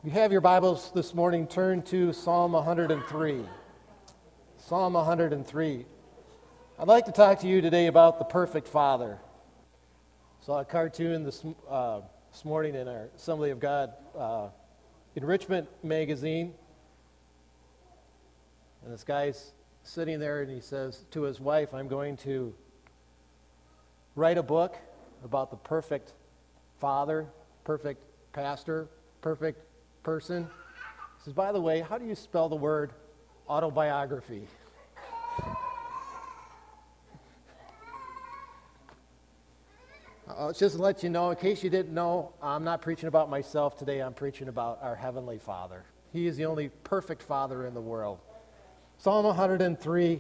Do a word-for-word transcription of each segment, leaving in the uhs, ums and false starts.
You have your Bibles this morning, turn to Psalm one hundred three. Psalm one hundred three. I'd like to talk to you today about the perfect Father. Saw a cartoon this, uh, this morning in our Assembly of God uh, Enrichment magazine. And this guy's sitting there and he says to his wife, I'm going to write a book about the perfect father, perfect pastor, perfect person. He says, by the way, how do you spell the word autobiography? Uh, just to let you know, in case you didn't know, I'm not preaching about myself today. I'm preaching about our Heavenly Father. He is the only perfect Father in the world. Psalm one hundred three,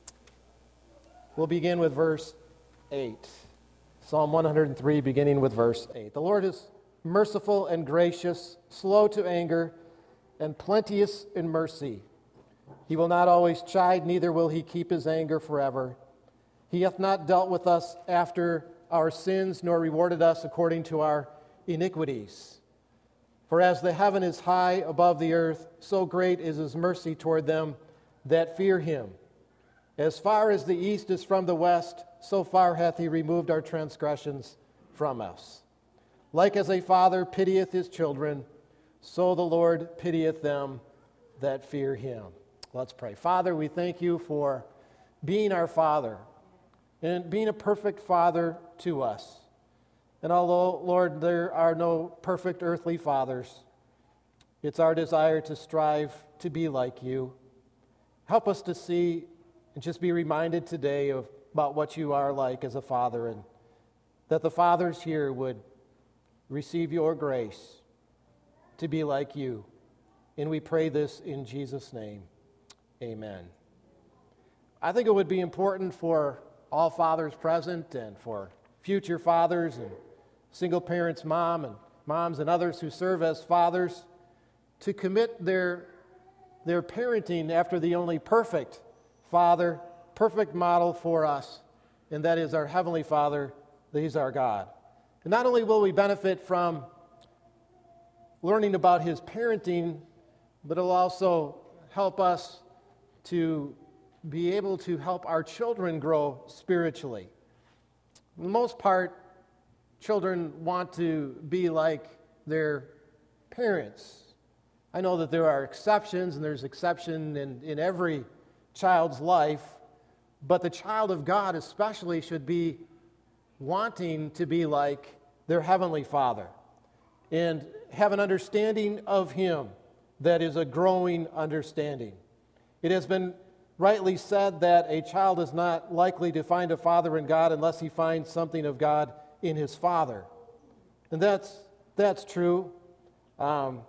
we'll begin with verse eight. Psalm one hundred three, beginning with verse eight. The Lord is merciful and gracious, slow to anger, and plenteous in mercy. He will not always chide, neither will he keep his anger forever. He hath not dealt with us after our sins, nor rewarded us according to our iniquities. For as the heaven is high above the earth, so great is his mercy toward them that fear him. As far as the east is from the west, so far hath he removed our transgressions from us. Like as a father pitieth his children, so the Lord pitieth them that fear him. Let's pray. Father, we thank you for being our Father and being a perfect Father to us. And although, Lord, there are no perfect earthly fathers, it's our desire to strive to be like you. Help us to see and just be reminded today of about what you are like as a father, and that the fathers here would receive your grace to be like you. And we pray this in Jesus' name. Amen. I think it would be important for all fathers present and for future fathers and single parents, mom and moms and others who serve as fathers to commit their, their parenting after the only perfect Father, perfect model for us, and that is our Heavenly Father, that He's our God. And not only will we benefit from learning about His parenting, but it'll also help us to be able to help our children grow spiritually. For the most part, children want to be like their parents. I know that there are exceptions, and there's exception in, in every child's life, but the child of God especially should be wanting to be like their Heavenly Father and have an understanding of Him that is a growing understanding. It has been rightly said that a child is not likely to find a father in God unless he finds something of God in his father. And that's, that's true. Um,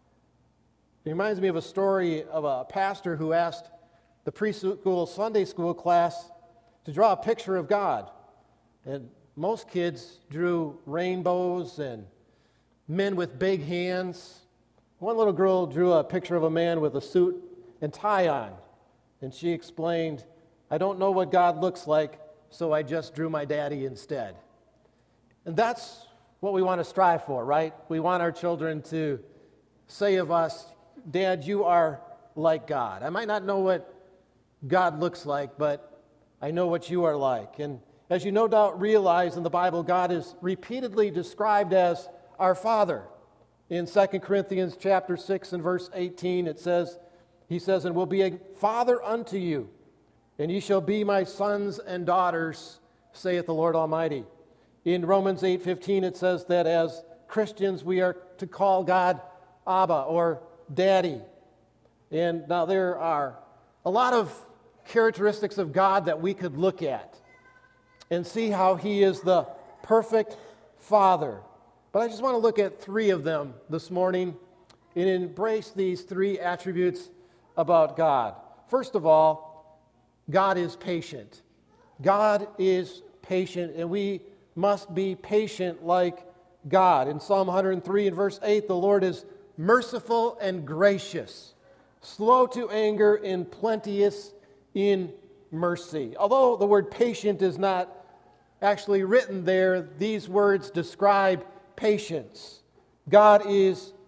it reminds me of a story of a pastor who asked the preschool Sunday school class to draw a picture of God. And most kids drew rainbows and men with big hands. One little girl drew a picture of a man with a suit and tie on. And she explained, I don't know what God looks like, so I just drew my daddy instead. And that's what we want to strive for, right? We want our children to say of us, Dad, you are like God. I might not know what God looks like, but I know what you are like. And as you no doubt realize in the Bible, God is repeatedly described as our Father. In Second Corinthians chapter six and verse eighteen, it says, He says, and will be a father unto you, and ye shall be my sons and daughters, saith the Lord Almighty. In Romans eight fifteen, it says that as Christians we are to call God Abba or Daddy. And now there are a lot of characteristics of God that we could look at and see how He is the perfect Father. But I just want to look at three of them this morning and embrace these three attributes about God. First of all, God is patient. God is patient, and we must be patient like God. In Psalm one hundred three and verse eight, the Lord is merciful and gracious, slow to anger and plenteous in mercy. Although the word patient is not actually written there, these words describe patience. God is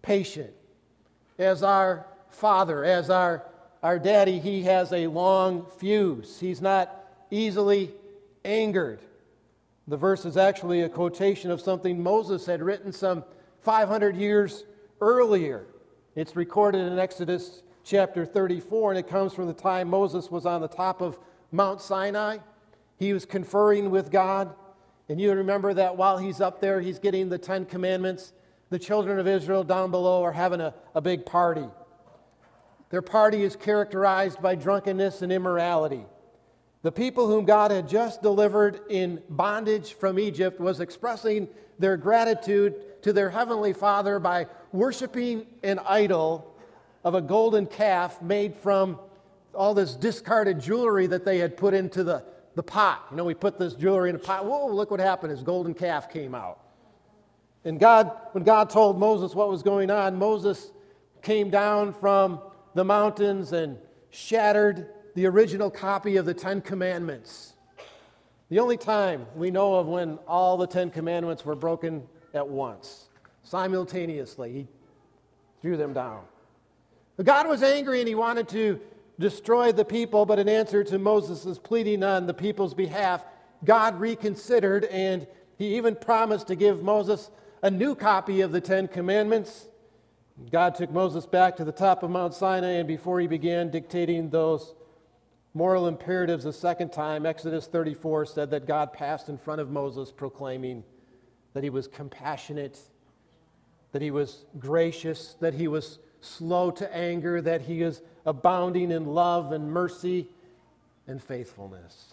patient. As our Father, as our, our daddy, he has a long fuse. He's not easily angered. The verse is actually a quotation of something Moses had written some five hundred years earlier. It's recorded in Exodus chapter thirty-four, and it comes from the time Moses was on the top of Mount Sinai. He was conferring with God, and you remember that while he's up there, he's getting the Ten Commandments. The children of Israel down below are having a, a big party. Their party is characterized by drunkenness and immorality. The people whom God had just delivered in bondage from Egypt was expressing their gratitude to their heavenly Father by worshiping an idol of a golden calf made from all this discarded jewelry that they had put into the, the pot. You know, we put this jewelry in a pot. Whoa, look what happened. His golden calf came out. And God, when God told Moses what was going on, Moses came down from the mountains and shattered the original copy of the Ten Commandments. The only time we know of when all the Ten Commandments were broken at once, simultaneously, he threw them down. But God was angry and he wanted to destroy the people, but in answer to Moses' pleading on the people's behalf, God reconsidered, and he even promised to give Moses a new copy of the Ten Commandments. God took Moses back to the top of Mount Sinai, and before he began dictating those moral imperatives a second time, Exodus thirty-four said that God passed in front of Moses proclaiming that he was compassionate, that he was gracious, that he was slow to anger, that he is abounding in love and mercy and faithfulness.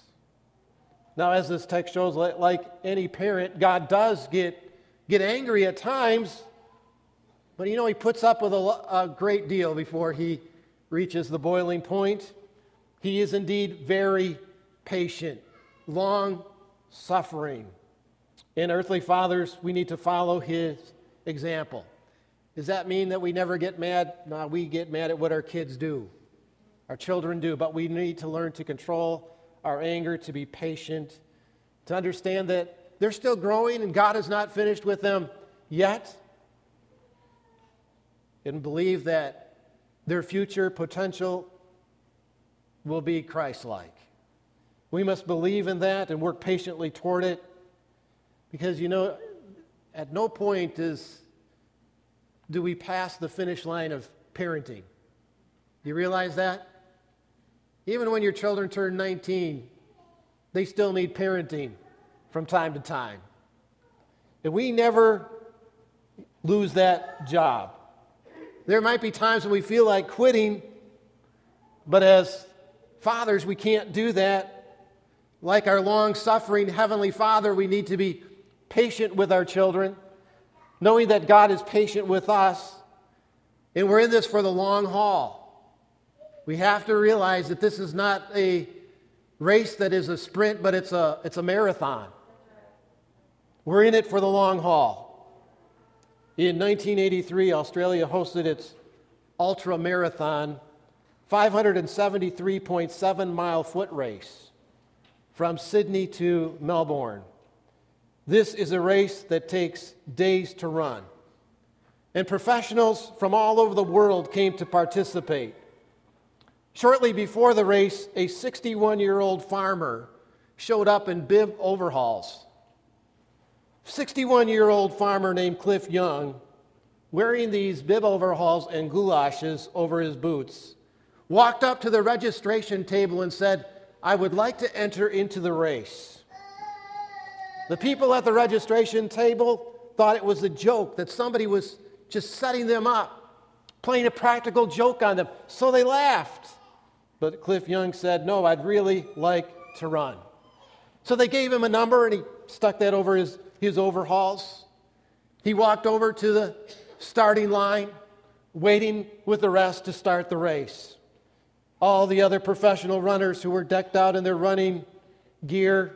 Now, as this text shows, like any parent, God does get, get angry at times, but you know, he puts up with a, a great deal before he reaches the boiling point. He is indeed very patient, long-suffering. In earthly fathers, we need to follow his example. Does that mean that we never get mad? No, we get mad at what our kids do, our children do, but we need to learn to control our anger, to be patient, to understand that they're still growing and God is not finished with them yet, and believe that their future potential will be Christ-like. We must believe in that and work patiently toward it, because, you know, at no point is do we pass the finish line of parenting. Do you realize that? Even when your children turn nineteen, they still need parenting from time to time. And we never lose that job. There might be times when we feel like quitting, but as fathers, we can't do that. Like our long-suffering Heavenly Father, we need to be patient with our children, knowing that God is patient with us, and we're in this for the long haul. We have to realize that this is not a race that is a sprint, but it's a, it's a marathon. We're in it for the long haul. In nineteen eighty-three, Australia hosted its ultra marathon, five hundred seventy-three point seven mile foot race from Sydney to Melbourne. This is a race that takes days to run. And professionals from all over the world came to participate. Shortly before the race, a sixty-one-year-old farmer showed up in bib overalls. sixty-one-year-old farmer named Cliff Young, wearing these bib overalls and goulashes over his boots, walked up to the registration table and said, "I would like to enter into the race." The people at the registration table thought it was a joke, that somebody was just setting them up, playing a practical joke on them, so they laughed. But Cliff Young said, "No, I'd really like to run." So they gave him a number, and he stuck that over his, his overalls. He walked over to the starting line, waiting with the rest to start the race. All the other professional runners who were decked out in their running gear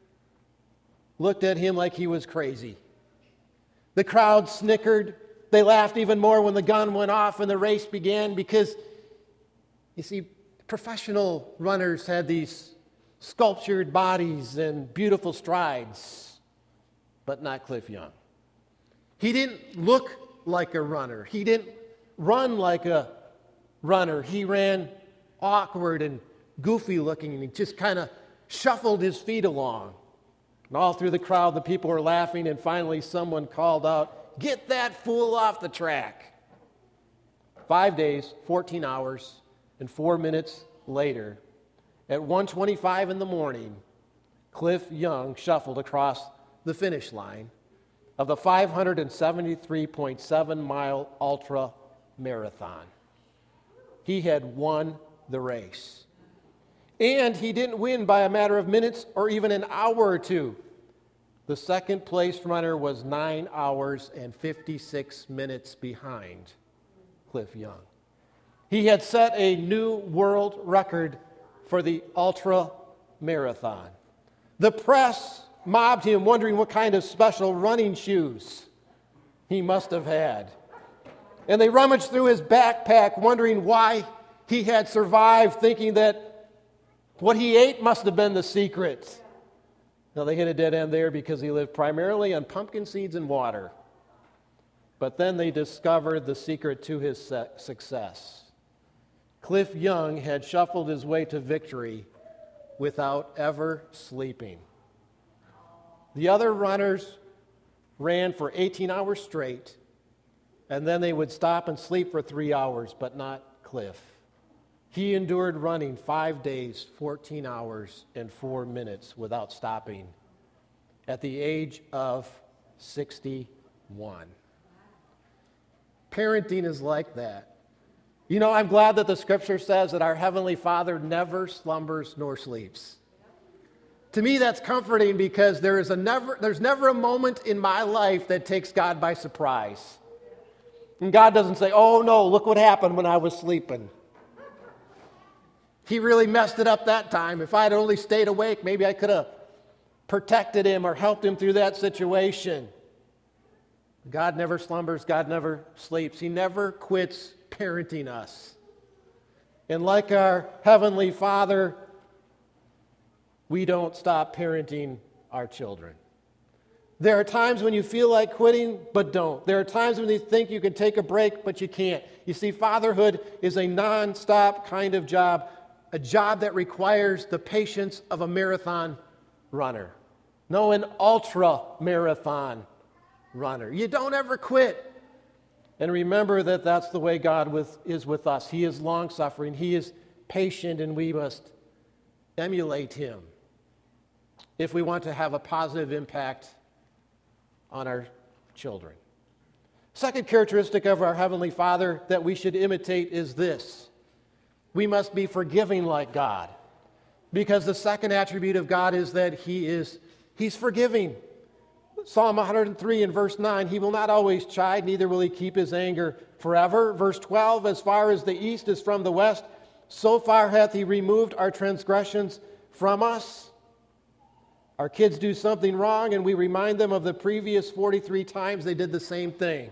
looked at him like he was crazy. The crowd snickered. They laughed even more when the gun went off and the race began, because, you see, professional runners had these sculptured bodies and beautiful strides, but not Cliff Young. He didn't look like a runner. He didn't run like a runner. He ran awkward and goofy looking, and he just kind of shuffled his feet along. And all through the crowd, the people were laughing, and finally someone called out, "Get that fool off the track." Five days, fourteen hours, and four minutes later, at one twenty-five in the morning, Cliff Young shuffled across the finish line of the five hundred seventy-three point seven mile ultra marathon. He had won the race. And he didn't win by a matter of minutes or even an hour or two. The second place runner was nine hours and fifty-six minutes behind Cliff Young. He had set a new world record for the ultra marathon. The press mobbed him, wondering what kind of special running shoes he must have had. And they rummaged through his backpack, wondering why he had survived, thinking that what he ate must have been the secret. Now, they hit a dead end there because he lived primarily on pumpkin seeds and water. But then they discovered the secret to his success. Cliff Young had shuffled his way to victory without ever sleeping. The other runners ran for eighteen hours straight, and then they would stop and sleep for three hours, but not Cliff. He endured running five days, fourteen hours, and four minutes without stopping at the age of sixty-one. Parenting is like that. You know, I'm glad that the scripture says that our Heavenly Father never slumbers nor sleeps. To me, that's comforting because there is a never, there's never a moment in my life that takes God by surprise. And God doesn't say, "Oh no, look what happened when I was sleeping. He really messed it up that time. If I had only stayed awake, maybe I could have protected him or helped him through that situation." God never slumbers. God never sleeps. He never quits parenting us. And like our Heavenly Father, we don't stop parenting our children. There are times when you feel like quitting, but don't. There are times when you think you can take a break, but you can't. You see, fatherhood is a non-stop kind of job, a job that requires the patience of a marathon runner. No, an ultra-marathon runner. You don't ever quit. And remember that that's the way God with, is with us. He is long-suffering. He is patient, and we must emulate him if we want to have a positive impact on our children. Second characteristic of our Heavenly Father that we should imitate is this: we must be forgiving like God. Because the second attribute of God is that He is He's forgiving. Psalm one hundred three in verse nine, He will not always chide, neither will He keep His anger forever. Verse twelve, as far as the east is from the west, so far hath He removed our transgressions from us. Our kids do something wrong, and we remind them of the previous forty-three times they did the same thing.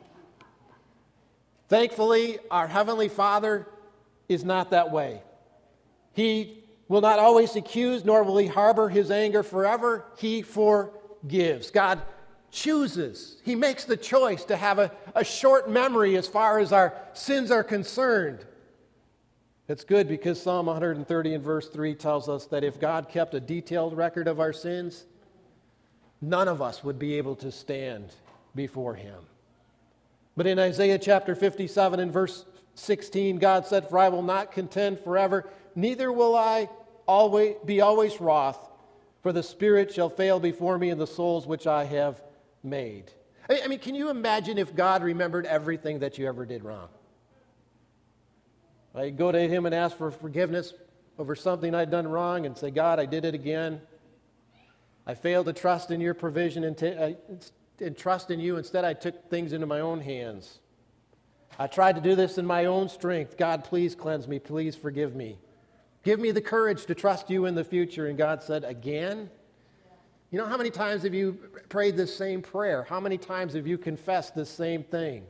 Thankfully, our Heavenly Father is not that way. He will not always accuse, nor will He harbor His anger forever. He forgives. God chooses. He makes the choice to have a, a short memory as far as our sins are concerned. It's good because Psalm one hundred thirty in verse three tells us that if God kept a detailed record of our sins, none of us would be able to stand before Him. But in Isaiah chapter fifty-seven in verse sixteen, God said, "For I will not contend forever, neither will I always be always wroth, for the spirit shall fail before me in the souls which I have made." I mean, can you imagine if God remembered everything that you ever did wrong? I go to Him and ask for forgiveness over something I'd done wrong and say, "God, I did it again. I failed to trust in your provision and, t- uh, and trust in you. Instead, I took things into my own hands. I tried to do this in my own strength. God, please cleanse me. Please forgive me. Give me the courage to trust you in the future." And God said, "Again?" You know, how many times have you prayed this same prayer? How many times have you confessed this same thing?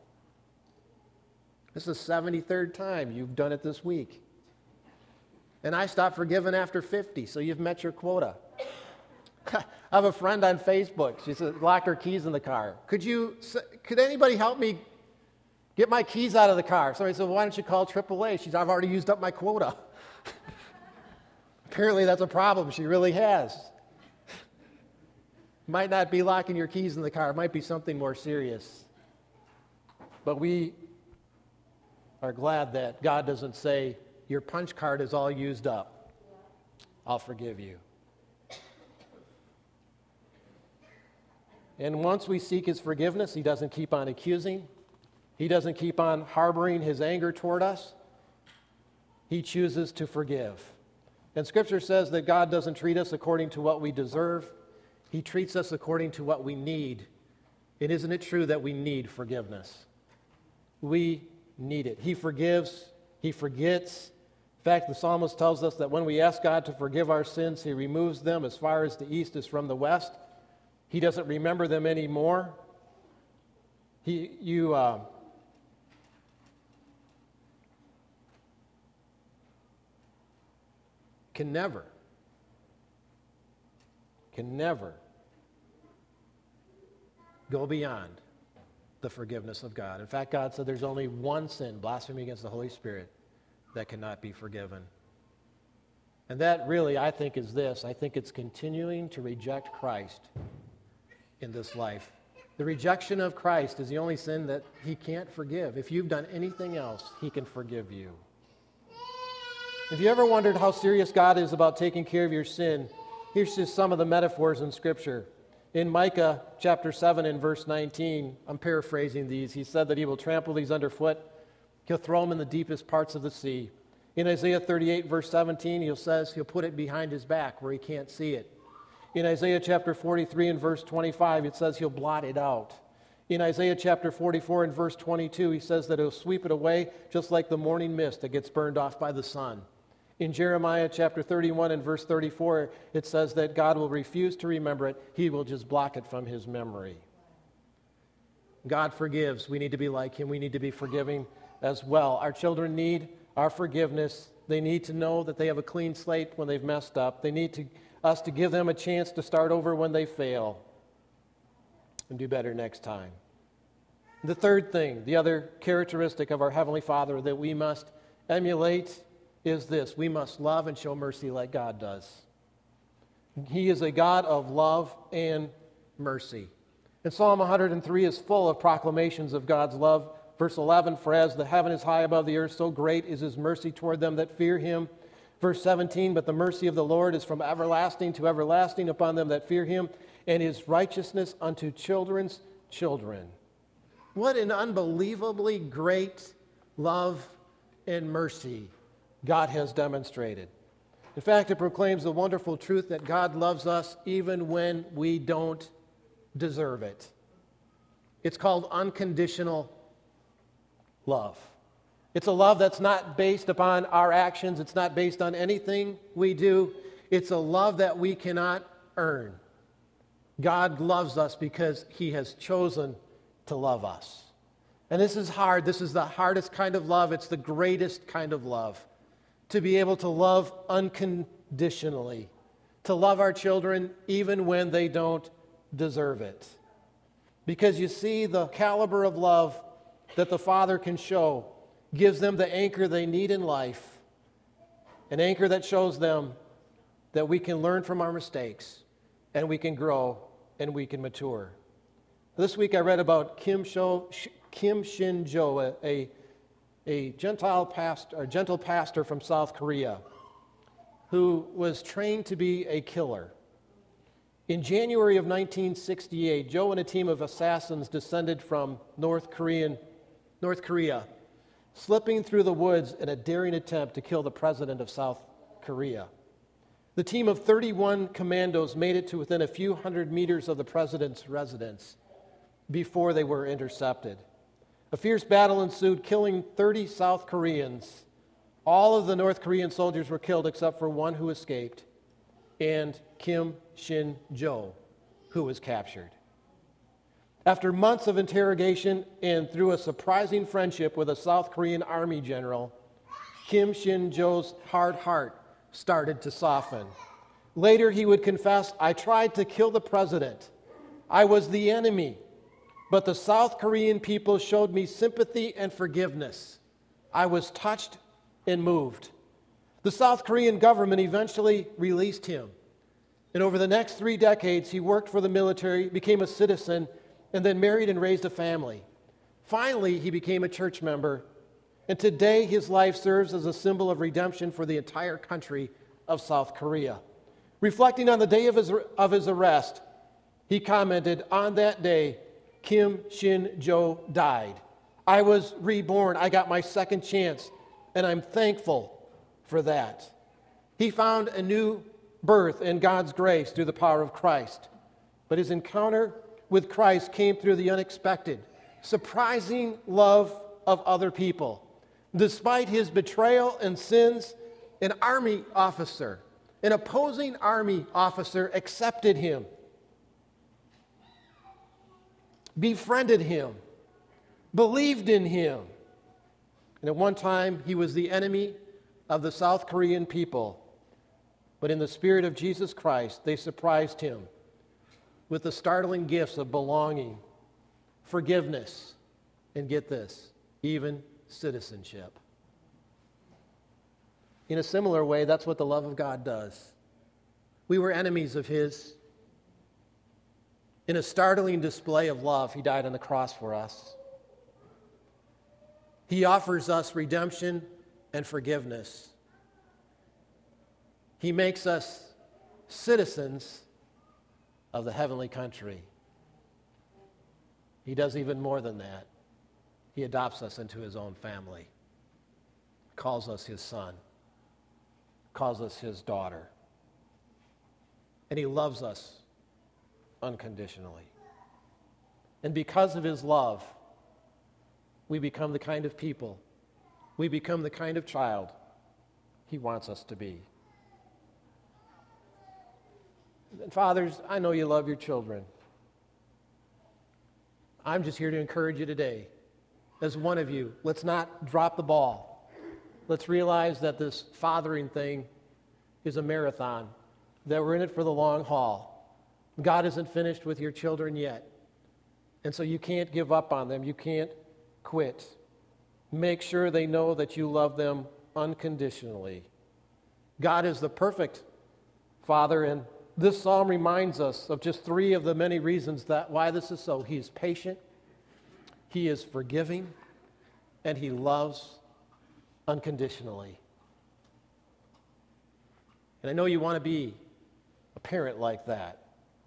This is the seventy-third time you've done it this week. And I stopped forgiving after fifty, so you've met your quota. I have a friend on Facebook. She said, locked her keys in the car. Could you, could anybody help me get my keys out of the car? Somebody said, well, why don't you call triple A? She said, I've already used up my quota. Apparently that's a problem she really has. Might not be locking your keys in the car. It might be something more serious. But we are glad that God doesn't say, your punch card is all used up. I'll forgive you. And once we seek his forgiveness, he doesn't keep on accusing. He doesn't keep on harboring his anger toward us. He chooses to forgive. And Scripture says that God doesn't treat us according to what we deserve. He treats us according to what we need. And isn't it true that we need forgiveness? We need it. He forgives. He forgets. In fact, the psalmist tells us that when we ask God to forgive our sins, he removes them as far as the east is from the west. He doesn't remember them anymore. He, you, uh, can never, can never go beyond the forgiveness of God. In fact, God said there's only one sin, blasphemy against the Holy Spirit, that cannot be forgiven. And that really, I think, is this. I think it's continuing to reject Christ in this life. The rejection of Christ is the only sin that he can't forgive. If you've done anything else, he can forgive you. If you ever wondered how serious God is about taking care of your sin, here's just some of the metaphors in Scripture. In Micah chapter seven and verse nineteen, I'm paraphrasing these, he said that he will trample these underfoot. He'll throw them in the deepest parts of the sea. In Isaiah thirty-eight verse seventeen, he says he'll put it behind his back where he can't see it. In Isaiah chapter forty-three and verse twenty-five, it says he'll blot it out. In Isaiah chapter forty-four and verse twenty-two, he says that he'll sweep it away just like the morning mist that gets burned off by the sun. In Jeremiah chapter thirty-one and verse thirty-four, it says that God will refuse to remember it. He will just block it from his memory. God forgives. We need to be like him. We need to be forgiving as well. Our children need our forgiveness. They need to know that they have a clean slate when they've messed up. They need to, us to give them a chance to start over when they fail and do better next time. The third thing, the other characteristic of our Heavenly Father that we must emulate is this: we must love and show mercy like God does. He is a God of love and mercy. And Psalm one hundred three is full of proclamations of God's love. Verse eleven, for as the heaven is high above the earth, so great is his mercy toward them that fear him. Verse seventeen, but the mercy of the Lord is from everlasting to everlasting upon them that fear him, and his righteousness unto children's children. What an unbelievably great love and mercy God has demonstrated. In fact, it proclaims the wonderful truth that God loves us even when we don't deserve it. It's called unconditional love. It's a love that's not based upon our actions. It's not based on anything we do. It's a love that we cannot earn. God loves us because he has chosen to love us. And this is hard. This is the hardest kind of love. It's the greatest kind of love. To be able to love unconditionally. To love our children even when they don't deserve it. Because you see, the caliber of love that the Father can show gives them the anchor they need in life. An anchor that shows them that we can learn from our mistakes and we can grow and we can mature. This week I read about Kim, Sho, Kim Shin-jo, a, a, a Gentile pastor, a gentle pastor from South Korea who was trained to be a killer. In January of nineteen sixty-eight, Joe and a team of assassins descended from North Korean, North Korea, slipping through the woods in a daring attempt to kill the president of South Korea. The team of thirty-one commandos made it to within a few hundred meters of the president's residence before they were intercepted. A fierce battle ensued, killing thirty South Koreans. All of the North Korean soldiers were killed except for one who escaped, and Kim Shin-jo, who was captured. After months of interrogation and through a surprising friendship with a South Korean army general, Kim Shin-jo's hard heart started to soften. Later, he would confess, "I tried to kill the president. I was the enemy. But the South Korean people showed me sympathy and forgiveness. I was touched and moved." The South Korean government eventually released him. And over the next three decades, he worked for the military, became a citizen, and then married and raised a family. Finally, he became a church member. And today, his life serves as a symbol of redemption for the entire country of South Korea. Reflecting on the day of his, of his arrest, he commented, "On that day, Kim Shin-jo died. I was reborn. I got my second chance, and I'm thankful for that." He found a new birth in God's grace through the power of Christ. But his encounter with Christ came through the unexpected, surprising love of other people. Despite his betrayal and sins, an army officer, an opposing army officer accepted him, befriended him, believed in him. And at one time, he was the enemy of the South Korean people. But in the Spirit of Jesus Christ, they surprised him with the startling gifts of belonging, forgiveness, and get this, even citizenship. In a similar way, that's what the love of God does. We were enemies of his. In a startling display of love, he died on the cross for us. He offers us redemption and forgiveness. He makes us citizens of the heavenly country. He does even more than that. He adopts us into his own family, calls us his son, calls us his daughter, and he loves us unconditionally. And because of his love, we become the kind of people, we become the kind of child he wants us to be. And fathers, I know you love your children. I'm just here to encourage you today. As one of you, let's not drop the ball. Let's realize that this fathering thing is a marathon, that we're in it for the long haul. God isn't finished with your children yet. And so you can't give up on them. You can't quit. Make sure they know that you love them unconditionally. God is the perfect Father, and this psalm reminds us of just three of the many reasons that why this is so. He is patient, he is forgiving, and he loves unconditionally. And I know you want to be a parent like that.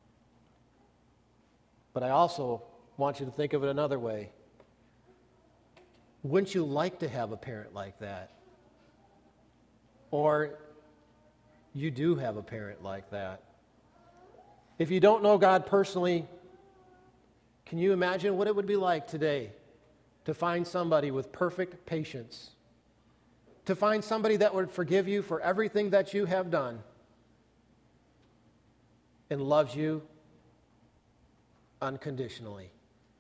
But I also want you to think of it another way. Wouldn't you like to have a parent like that? Or you do have a parent like that. If you don't know God personally, can you imagine what it would be like today to find somebody with perfect patience, to find somebody that would forgive you for everything that you have done and loves you unconditionally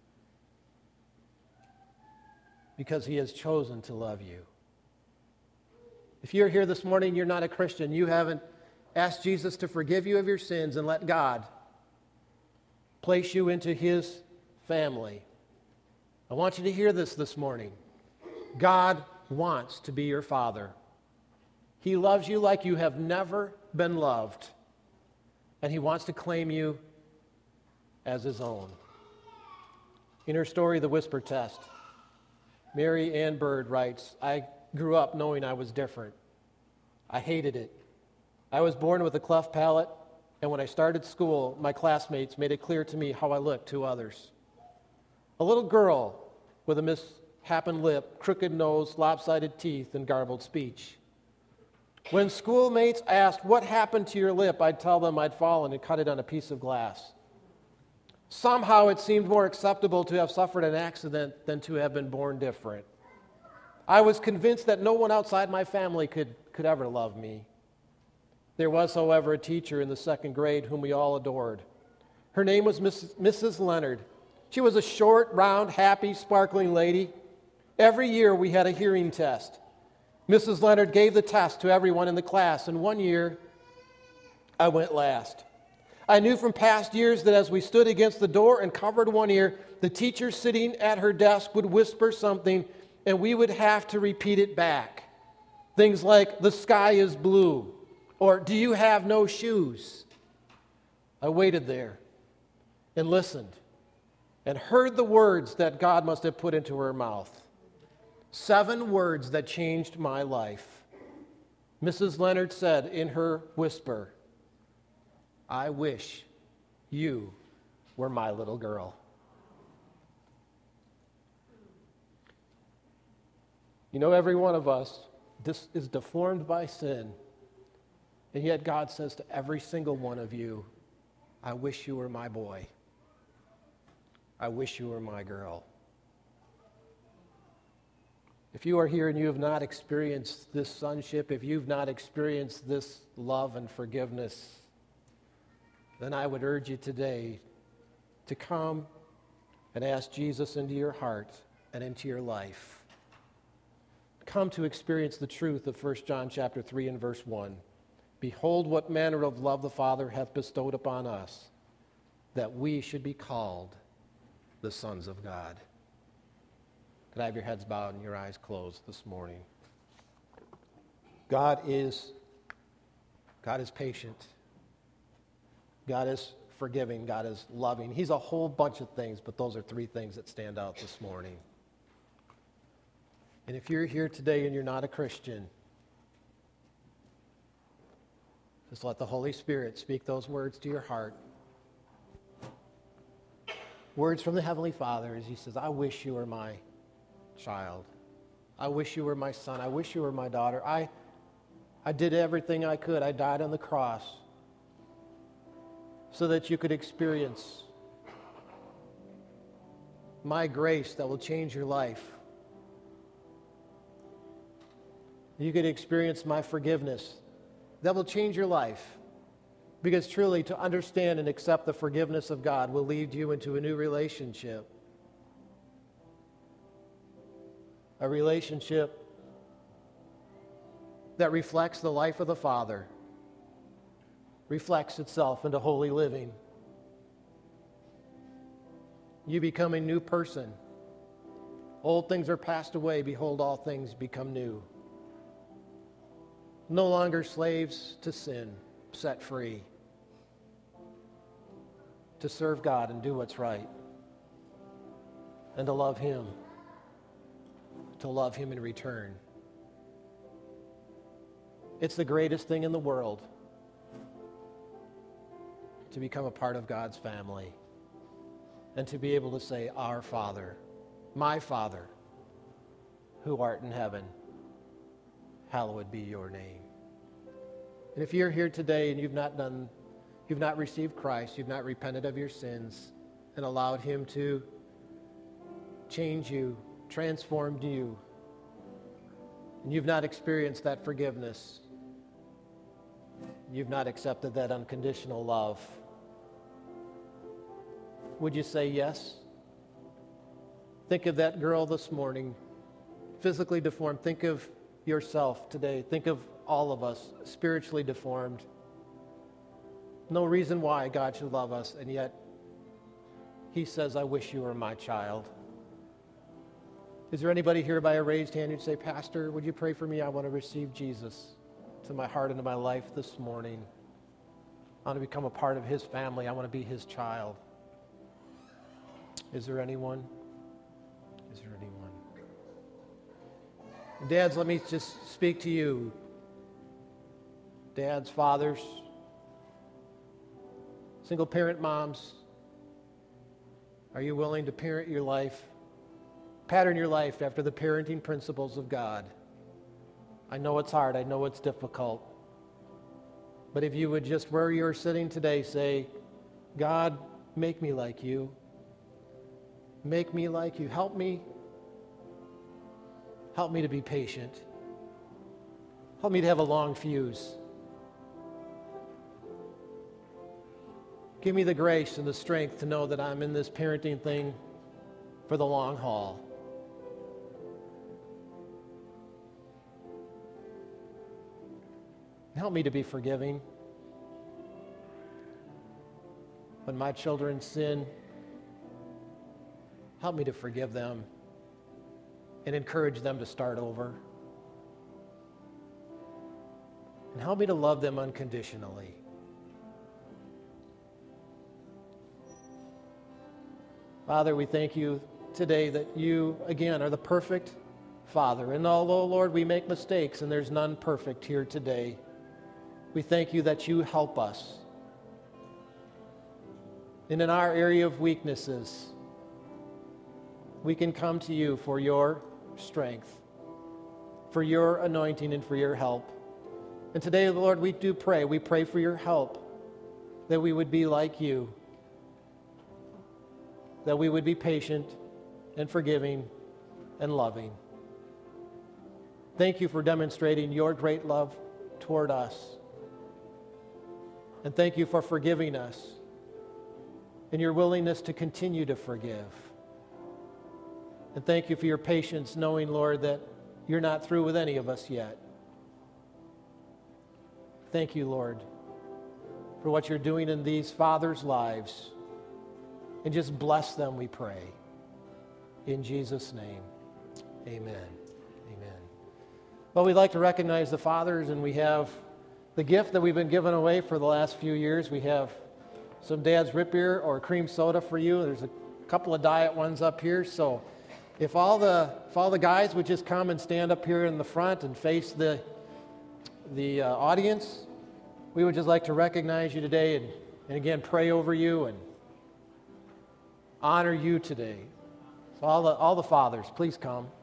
because he has chosen to love you. If you're here this morning, you're not a Christian, you haven't asked Jesus to forgive you of your sins and let God place you into his family, I want you to hear this this morning. God wants to be your Father. He loves you like you have never been loved, and he wants to claim you as his own. In her story, The Whisper Test, Mary Ann Bird writes, "I grew up knowing I was different. I hated it. I was born with a cleft palate, and when I started school, my classmates made it clear to me how I looked to others. A little girl with a misshapen lip, crooked nose, lopsided teeth, and garbled speech. When schoolmates asked, 'What happened to your lip?' I'd tell them I'd fallen and cut it on a piece of glass. Somehow it seemed more acceptable to have suffered an accident than to have been born different. I was convinced that no one outside my family could, could ever love me. There was, however, a teacher in the second grade whom we all adored. Her name was Miss, Missus Leonard. She was a short, round, happy, sparkling lady. Every year we had a hearing test. Missus Leonard gave the test to everyone in the class, and one year I went last. I knew from past years that as we stood against the door and covered one ear, the teacher sitting at her desk would whisper something and we would have to repeat it back. Things like, the sky is blue, or do you have no shoes? I waited there and listened and heard the words that God must have put into her mouth. Seven words that changed my life. Missus Leonard said in her whisper, I wish you were my little girl. You know, every one of us this is deformed by sin, and yet God says to every single one of you, I wish you were my boy. I wish you were my girl. If you are here and you have not experienced this sonship, if you've not experienced this love and forgiveness, then I would urge you today to come and ask Jesus into your heart and into your life. Come to experience the truth of First John chapter three and verse one. Behold what manner of love the Father hath bestowed upon us, that we should be called the sons of God. Could I have your heads bowed and your eyes closed this morning? God is, God is patient. God is forgiving. God is loving. He's a whole bunch of things, but those are three things that stand out this morning. And if you're here today and you're not a Christian, just let the Holy Spirit speak those words to your heart. Words from the Heavenly Father as He says, I wish you were my child. I wish you were my son. I wish you were my daughter. I, I did everything I could. I died on the cross so that you could experience my grace that will change your life. You could experience my forgiveness that will change your life. Because truly, to understand and accept the forgiveness of God will lead you into a new relationship. A relationship that reflects the life of the Father, reflects itself into holy living. You become a new person. Old things are passed away. Behold, all things become new. No longer slaves to sin, set free to serve God and do what's right, and to love Him, to love Him in return. It's the greatest thing in the world to become a part of God's family and to be able to say, Our Father, my Father, who art in heaven, hallowed be your name. And if you're here today and you've not done, you've not received Christ, you've not repented of your sins and allowed Him to change you, transformed you, and you've not experienced that forgiveness, you've not accepted that unconditional love, would you say yes? Think of that girl this morning, physically deformed. Think of yourself today. Think of all of us, spiritually deformed. No reason why God should love us, and yet He says, I wish you were my child. Is there anybody here by a raised hand who'd say, Pastor, would you pray for me? I want to receive Jesus to my heart and to my life this morning. I want to become a part of His family. I want to be His child. Is there anyone? Is there anyone? Dads, let me just speak to you. Dads, fathers, single parent moms, are you willing to parent your life, pattern your life after the parenting principles of God? I know it's hard. I know it's difficult. But if you would just, where you're sitting today, say, God, make me like you. Make me like you. Help me. Help me to be patient. Help me to have a long fuse. Give me the grace and the strength to know that I'm in this parenting thing for the long haul. Help me to be forgiving. when my children sin, help me to forgive them and encourage them to start over. And help me to love them unconditionally. Father, we thank you today that you, again, are the perfect Father. And although, Lord, we make mistakes and there's none perfect here today, we thank you that you help us. And in our area of weaknesses, we can come to you for your strength, for your anointing, and for your help. And today, Lord, we do pray. We pray for your help, that we would be like you, that we would be patient and forgiving and loving. Thank you for demonstrating your great love toward us. And thank you for forgiving us and your willingness to continue to forgive. And thank you for your patience, knowing, Lord, that you're not through with any of us yet. Thank you, Lord, for what you're doing in these fathers' lives. And just bless them, we pray. In Jesus' name, amen. Amen. Well, we'd like to recognize the fathers, and we have the gift that we've been giving away for the last few years. We have some Dad's Root Beer or cream soda for you. There's a couple of diet ones up here. So if all the if all the guys would just come and stand up here in the front and face the the uh, audience, we would just like to recognize you today and, and again pray over you and honor you today. So all the all the fathers, please come.